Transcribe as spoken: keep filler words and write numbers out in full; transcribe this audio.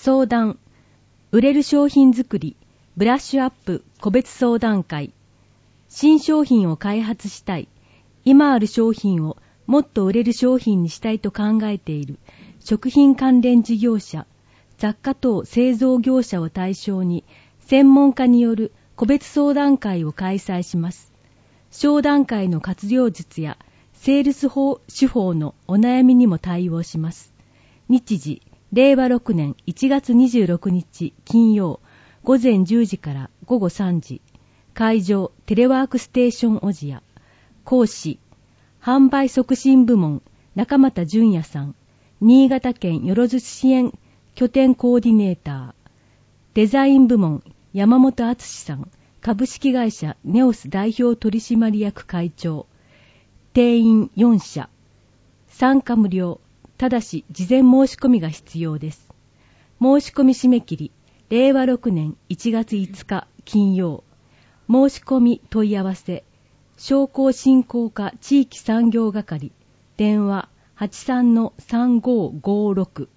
相談、売れる商品作り、ブラッシュアップ個別相談会。新商品を開発したい。今ある商品をもっと売れる商品にしたいと考えている食品関連事業者、雑貨等製造業者を対象に専門家による個別相談会を開催します。商談会の活用術やセールス法手法のお悩みにも対応します。日時、れいわろくねんいちがつにじゅうろくにち金曜、午前じゅうじから午後さんじ。会場、テレワークステーション小千谷。講師、販売促進部門、中俣淳也さん。新潟県よろず支援拠点コーディネーター。デザイン部門、山本敦さん。株式会社ネオス代表取締役会長。定員よんしゃ。参加無料。ただし事前申し込みが必要です。申し込み締め切り、れいわろくねんいちがついつか金曜。申し込み問い合わせ、商工振興課地域産業係、電話 はちさんのさんごーごーろく。